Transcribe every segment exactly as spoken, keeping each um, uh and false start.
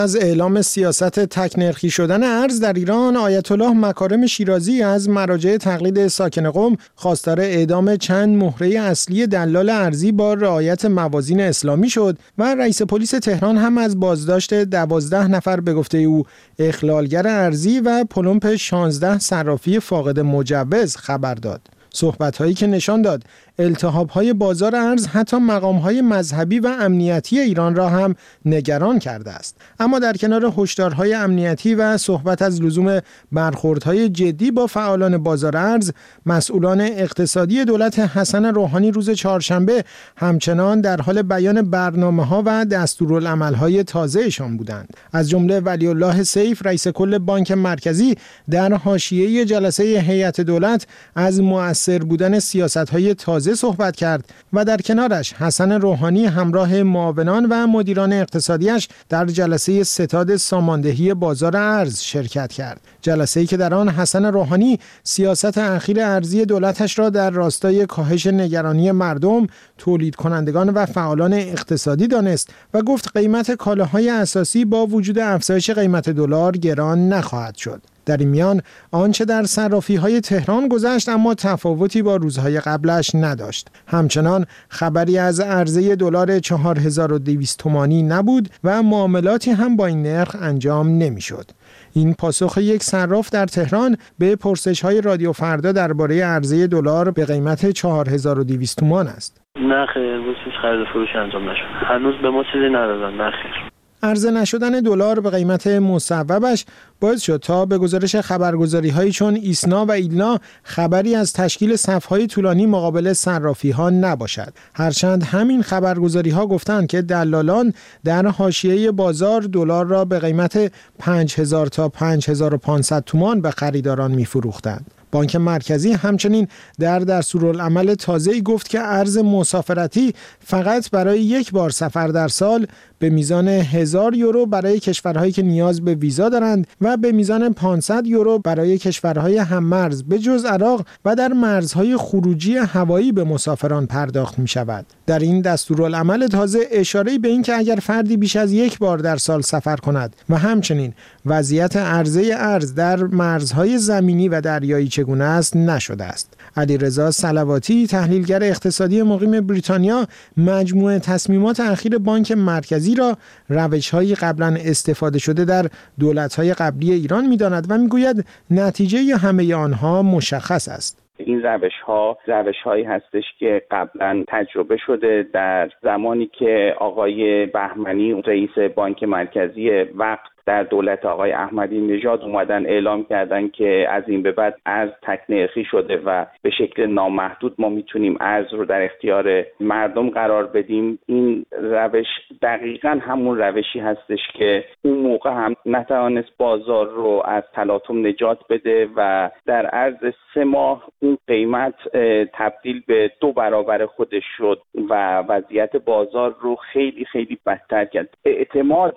از اعلام سیاست تک‌نرخی شدن ارز در ایران، آیت الله مکارم شیرازی از مراجع تقلید ساکن قم خواستار اعدام چند مهره اصلی دلال ارزی با رعایت موازین اسلامی شد و رئیس پلیس تهران هم از بازداشت دوازده نفر به گفته او اخلالگر ارزی و پلمپ شانزده صرافی فاقد مجوز خبر داد. صحبت‌هایی که نشان داد التهاب‌های بازار ارز حتی مقام‌های مذهبی و امنیتی ایران را هم نگران کرده است. اما در کنار هشدارهای امنیتی و صحبت از لزوم برخوردهای جدی با فعالان بازار ارز، مسئولان اقتصادی دولت حسن روحانی روز چهارشنبه همچنان در حال بیان برنامه‌ها و دستورالعمل‌های تازه‌شان بودند. از جمله ولی الله سیف رئیس کل بانک مرکزی در حاشیه جلسه هیئت دولت از مؤثر بودن سیاست‌های تازه صحبت کرد و در کنارش حسن روحانی همراه معاونان و مدیران اقتصادیش در جلسه ستاد ساماندهی بازار ارز شرکت کرد. جلسه‌ای که در آن حسن روحانی سیاست اخیر ارزی دولتش را در راستای کاهش نگرانی مردم، تولید کنندگان و فعالان اقتصادی دانست و گفت قیمت کالاهای اساسی با وجود افزایش قیمت دلار گران نخواهد شد. در این میان آنچه در صرافی‌های تهران گذشت اما تفاوتی با روزهای قبلش نداشت. همچنان خبری از عرضه دلار چهار هزار و دویست تومانی نبود و معاملاتی هم با این نرخ انجام نمی‌شد. این پاسخ یک صراف در تهران به پرسش‌های رادیو فردا درباره عرضه دلار به قیمت چهار هزار و دویست تومان است. نه خیر، هیچ خرید فروش انجام نشد. هنوز به ما چیزی ندادن. نه خیر. عرضه نشدن دلار به قیمت مصوبش باعث شد تا به گزارش خبرگزاری‌هایی چون ایسنا و ایلنا خبری از تشکیل صف‌های طولانی مقابل صرافی‌ها نباشد. هرچند همین خبرگزاری‌ها گفتند که دلالان در حاشیه بازار دلار را به قیمت پنج هزار تا پنج هزار و پانصد تومان به خریداران می‌فروختند. بانک مرکزی همچنین در دستورالعمل تازه‌ای گفت که ارز مسافرتی فقط برای یک بار سفر در سال به میزان هزار یورو برای کشورهایی که نیاز به ویزا دارند و به میزان پانصد یورو برای کشورهای هم‌مرز به جز عراق و در مرزهای خروجی هوایی به مسافران پرداخت می شود. در این دستورالعمل تازه اشاره‌ای به این که اگر فردی بیش از یک بار در سال سفر کند و همچنین وضعیت عرضه ارز در مرزهای زمینی و دریایی چگونه است نشده است. علیرضا صلواتی تحلیلگر اقتصادی مقیم بریتانیا مجموعه تصمیمات اخیر بانک مرکزی را روش‌های قبلا استفاده شده در دولت‌های قبلی ایران می‌داند و می‌گوید نتیجه همه آنها مشخص است. این روش‌ها روش‌هایی هستش که قبلا تجربه شده در زمانی که آقای بهمنی رئیس بانک مرکزی وقت در دولت آقای احمدی نژاد اومدن اعلام کردن که از این به بعد ارز تک‌نرخی شده و به شکل نامحدود ما میتونیم ارز رو در اختیار مردم قرار بدیم. این روش دقیقاً همون روشی هستش که اون موقع هم نتوانست بازار رو از تلاطم نجات بده و در عرض سه ماه این قیمت تبدیل به دو برابر خودش شد و وضعیت بازار رو خیلی خیلی بدتر کرد. اعتماد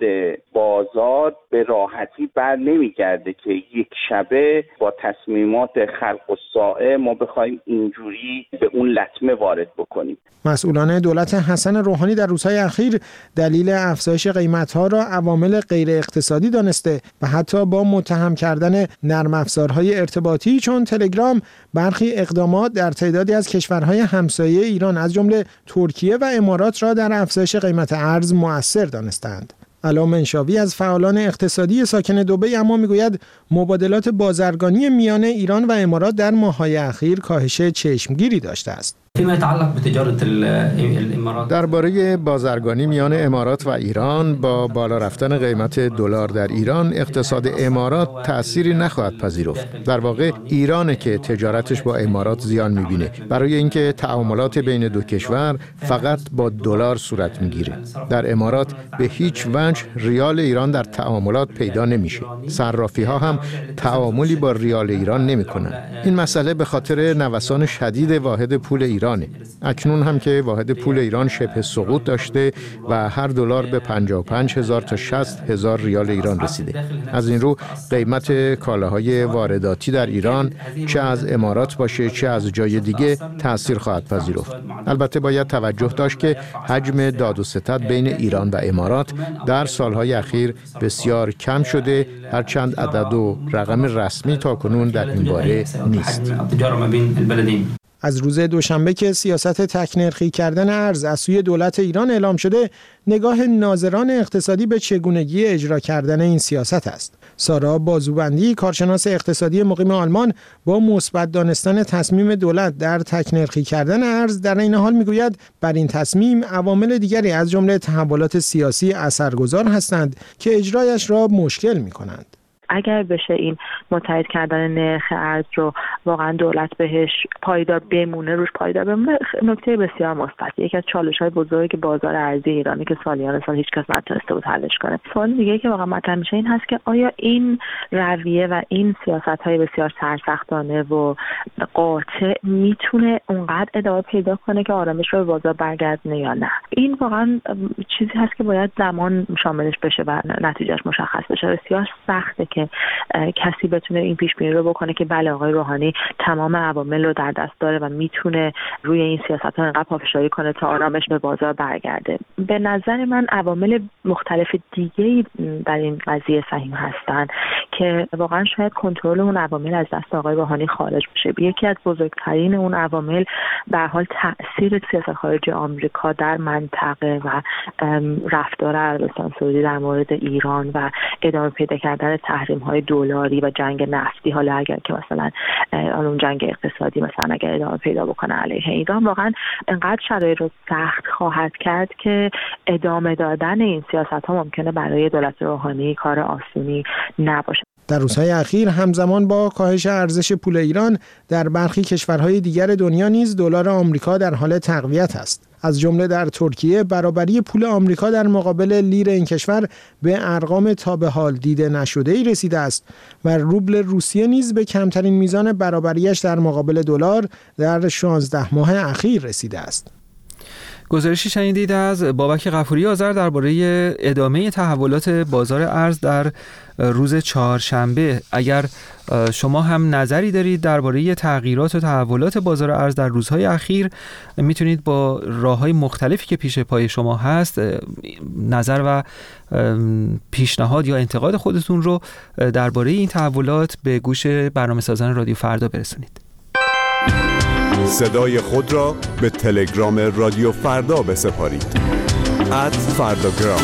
بازار به راحتی بر نمیگرده که یک شبه با تصمیمات خلق الساعه ما بخوایم اینجوری به اون لطمه وارد بکنیم. مسئولان دولت حسن روحانی در روزهای اخیر دلیل افزایش قیمت‌ها را عوامل غیر اقتصادی دانسته و حتی با متهم کردن نرم افزارهای ارتباطی چون تلگرام برخی اقدامات در تعدادی از کشورهای همسایه ایران از جمله ترکیه و امارات را در افزایش قیمت ارز مؤثر دانستند. علا منشاوی از فعالان اقتصادی ساکن دبی اما میگوید مبادلات بازرگانی میان ایران و امارات در ماه‌های اخیر کاهش چشمگیری داشته است. فيما يتعلق بتجارة الامارات درباره بازرگانی میان امارات و ایران با بالا رفتن قیمت دلار در ایران اقتصاد امارات تأثیری نخواهد پذیرفت. در واقع ایرانه که تجارتش با امارات زیان میبینه برای اینکه تعاملات بین دو کشور فقط با دلار صورت میگیره. در امارات به هیچ وجه ریال ایران در تعاملات پیدا نمیشه. صرافی ها هم تعاملی با ریال ایران نمیکنن. این مسئله به خاطر نوسان شدید واحد پول ایران اکنون هم که واحد پول ایران شبه سقوط داشته و هر دلار به پنجاه و پنج هزار تا شصت هزار ریال ایران رسیده. از این رو قیمت کالاهای وارداتی در ایران چه از امارات باشه چه از جای دیگه تأثیر خواهد پذیرفت. البته باید توجه داشت که حجم داد و ستد بین ایران و امارات در در سالهای اخیر بسیار کم شده، هرچند عدد و رقم رسمی تاکنون در این باره نیست. از روز دوشنبه که سیاست تک‌نرخی کردن ارز از سوی دولت ایران اعلام شده، نگاه ناظران اقتصادی به چگونگی اجرا کردن این سیاست است. سارا بازوبندی، کارشناس اقتصادی مقیم آلمان، با مثبت دانستن تصمیم دولت در تک‌نرخی کردن ارز، در این حال میگوید بر این تصمیم عوامل دیگری از جمله تحولات سیاسی اثرگذار هستند که اجرایش را مشکل می‌کنند. اگر بشه این متحد کردن نرخ ارز رو واقعا دولت بهش پایدار بمونه، روش پایدار بمونه، نکته بسیار مثبت. یکی از چالش‌های بزرگ بازار ارزی ایرانی که سالیان سال هیچ کس نتونسته بود حلش کنه. سوال دیگه که واقعا مطرح میشه این هست که آیا این رویه و این سیاست‌های بسیار سرسختانه و قاطع میتونه اونقدر ادامه پیدا کنه که آرامش رو به بازار برگردونه یا نه؟ این واقعا چیزی هست که باید زمان شاملش بشه و نتیجهش مشخص بشه. بسیار سخته که کسی بتونه این پیش بینی رو بکنه که بله آقای روحانی تمام عوامل رو در دست داره و میتونه روی این سیاست‌ها انقدر پافشاری کنه تا آرامش به بازار برگرده. به نظر من عوامل مختلف دیگه‌ای در این قضیه سهیم هستن که واقعا شاید کنترل اون عوامل از دست آقای روحانی خارج بشه. یکی از بزرگترین اون عوامل به هر حال تأثیر سیاست خارجی آمریکا در منطقه و رفتار عربستان سعودی در مورد ایران و ادامه پیدا کردن تحریم‌های دلاری و جنگ نفتی، حالا اگر که مثلا اون جنگ اقتصادی مثلا اگر ادامه پیدا بکنه علیه ایران، واقعا انقدر شرایط رو سخت خواهد کرد که ادامه دادن این سیاست‌ها ممکنه برای دولت روحانی کار آسونی نباشه. در روزهای اخیر همزمان با کاهش ارزش پول ایران در برخی کشورهای دیگر دنیا نیز دلار آمریکا در حال تقویت است. از جمله در ترکیه برابری پول آمریکا در مقابل لیر این کشور به ارقام تا به حال دیده نشده‌ای رسیده است و روبل روسیه نیز به کمترین میزان برابریش در مقابل دلار در شانزده ماه اخیر رسیده است. گزارشی شنیدید از بابک غفوری آذر درباره ادامه تحولات بازار ارز در روز چهارشنبه. اگر شما هم نظری دارید درباره تغییرات و تحولات بازار ارز در روزهای اخیر، میتونید با راه‌های مختلفی که پیش پای شما هست نظر و پیشنهاد یا انتقاد خودتون رو درباره این تحولات به گوش برنامه‌سازان رادیو فردا برسونید. صدای خود را به تلگرام رادیو فردا بسپارید. ات فرداگرام.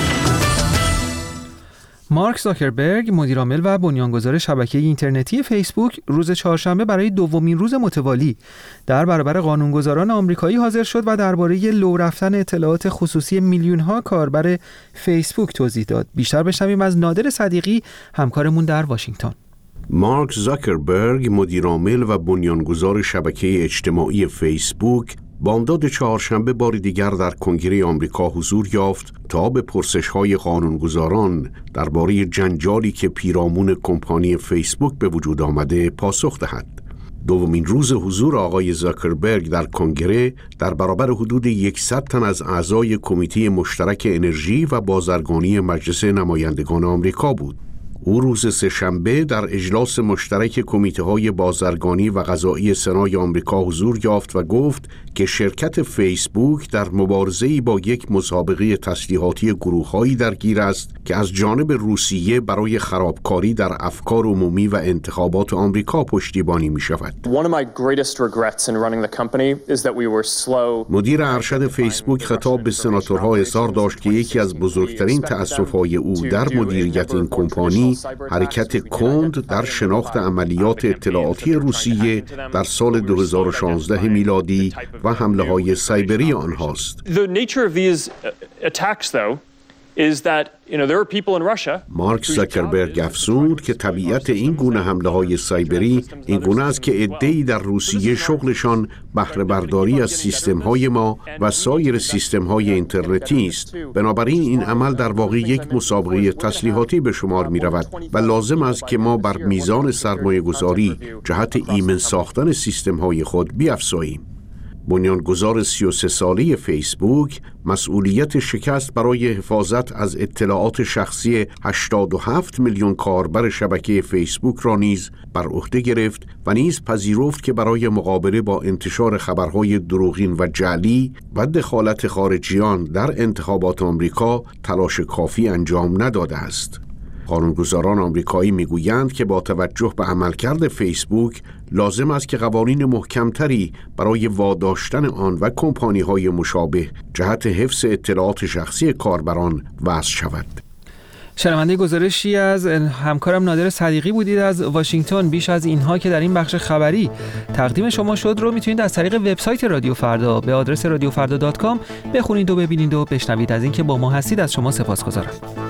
مارک زاکربرگ، مدیرعامل و بنیانگذار شبکه اینترنتی فیسبوک، روز چهارشنبه برای دومین روز متوالی در برابر قانونگذاران آمریکایی حاضر شد و درباره لو رفتن اطلاعات خصوصی میلیون‌ها کاربر فیسبوک توضیح داد. بیشتر بشنویم از نادر صدیقی، همکارمون در واشنگتن. مارک زاکربرگ، مدیرعامل و بنیانگذار شبکه اجتماعی فیسبوک، بامداد چهارشنبه بار دیگر در کنگره آمریکا حضور یافت تا به پرسش‌های قانونگذاران درباره جنجالی که پیرامون کمپانی فیسبوک به وجود آمده پاسخ دهد. دومین روز حضور آقای زاکربرگ در کنگره در برابر حدود صد تن از اعضای کمیته مشترک انرژی و بازرگانی مجلس نمایندگان آمریکا بود. او روز سه‌شنبه در اجلاس مشترک کمیته‌های بازرگانی و قضایی سنای آمریکا حضور یافت و گفت که شرکت فیسبوک در مبارزه‌ای با یک مسابقه تسلیحاتی گروه‌هایی درگیر است که از جانب روسیه برای خرابکاری در افکار عمومی و انتخابات آمریکا پشتیبانی می‌شود. مدیر ارشد فیسبوک خطاب به سناتورها اظهار داشت که یکی از بزرگترین تأسف‌های او در مدیریت این کمپانی حرکت کند در شناخت عملیات اطلاعاتی روسیه در سال دو هزار و شانزده میلادی و حمله‌های سایبری آنهاست. مارک زاکربرگ افزود که طبیعت این گونه حمله‌های سایبری این گونه است که عده‌ای در روسیه شغلشان بهره برداری از سیستم‌های ما و سایر سیستم‌های اینترنتی است. بنابراین این عمل در واقع یک مسابقه تسلیحاتی به شمار می‌رود و لازم است که ما بر میزان سرمایه‌گذاری جهت ایمن ساختن سیستم‌های خود بیفزاییم. بنیانگذار سی و سه ساله فیسبوک مسئولیت شکست برای حفاظت از اطلاعات شخصی هشتاد و هفت میلیون کاربر شبکه فیسبوک را نیز بر عهده گرفت و نیز پذیرفت که برای مقابله با انتشار خبرهای دروغین و جعلی و دخالت خارجیان در انتخابات آمریکا تلاش کافی انجام نداده است. قانونگذاران آمریکایی میگویند که با توجه به عملکرد فیسبوک لازم است که قوانین محکمتری برای واداشتن آن و کمپانی‌های مشابه جهت حفظ اطلاعات شخصی کاربران وضع شود. شنونده گزارشی از همکارم نادر صدیقی بودید از واشنگتن. بیش از اینها که در این بخش خبری تقدیم شما شد رو میتونید از طریق وبسایت رادیو فردا به آدرس رادیو فردا دات کام بخونید و ببینید و بشنوید. از اینکه با ما هستید از شما سپاسگزارم.